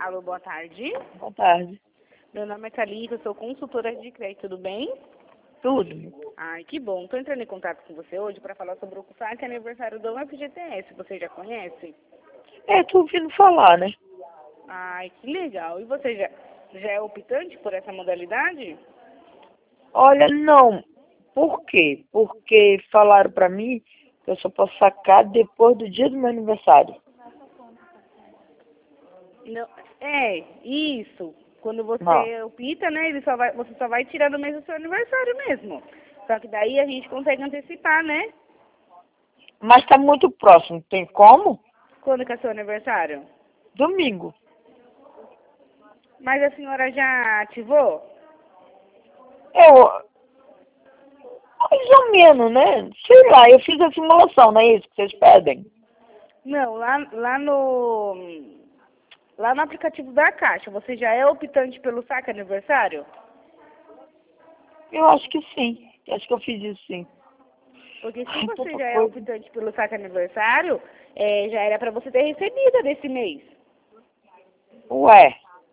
Alô, boa tarde. Boa tarde. Meu nome é Thalita, eu sou consultora de crédito, tudo bem? Tudo. Ai, que bom. Estou entrando em contato com você hoje para falar sobre o saque aniversário do FGTS. Você já conhece? Tô ouvindo falar, né? Ai, que legal. E você já é optante por essa modalidade? Olha, não. Por quê? Porque falaram pra mim que eu só posso sacar depois do dia do meu aniversário. Não. É, isso. Quando você Não. opta, né, você só vai tirar no mês do seu aniversário mesmo. Só que daí a gente consegue antecipar, né? Mas tá muito próximo. Tem como? Quando que é seu aniversário? Domingo. Mas a senhora já ativou? Eu... Mais ou menos, né? Sei lá, eu fiz a simulação, não é isso que vocês pedem? Não, lá no aplicativo da Caixa, você já é optante pelo saque aniversário? Eu acho que sim. Acho que eu fiz isso sim. Porque se Ai, você tanta já é coisa. optante pelo saque aniversário, já era para você ter recebido desse mês. Ué,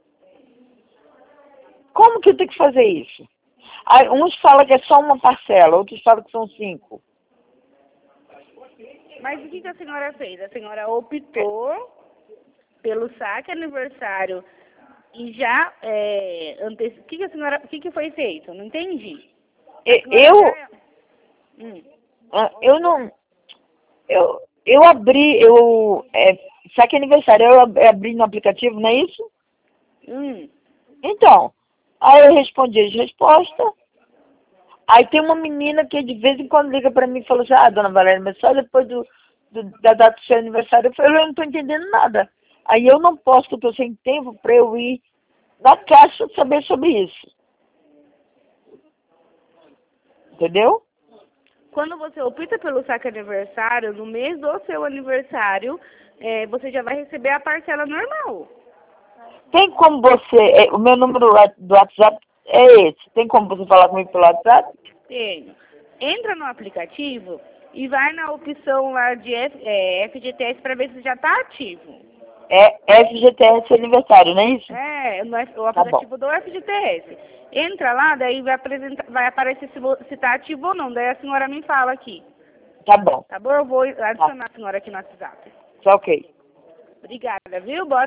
como que eu tenho que fazer isso? Aí, uns falam que é só uma parcela, outros falam que são 5. Mas o que que a senhora fez? A senhora optou pelo saque aniversário e já o que que a senhora, o que que foi feito? Não entendi. A senhora Eu, já... Hum. eu não, eu abri, sabe aniversário, eu abri no aplicativo, não é isso? Hum. Então, aí eu respondi as respostas, aí tem uma menina que de vez em quando liga pra mim e fala assim, dona Valéria, mas só depois da data do seu aniversário, eu falei, eu não tô entendendo nada. Aí eu não posso, porque eu tô sem tempo pra eu ir na caixa saber sobre isso. Entendeu? Quando você opta pelo saque aniversário, no mês do seu aniversário, você já vai receber a parcela normal. Tem como você, o meu número do WhatsApp é esse, tem como você falar comigo pelo WhatsApp? Tenho. Entra no aplicativo e vai na opção lá de FGTS para ver se já está ativo. É FGTS aniversário, não é isso? O Tá bom, aplicativo do FGTS. Entra lá, daí vai aparecer se está ativo ou não. Daí a senhora me fala aqui. tá bom, Tá bom? Eu vou tá, adicionar a senhora aqui no WhatsApp. tá ok. Obrigada, viu? Boa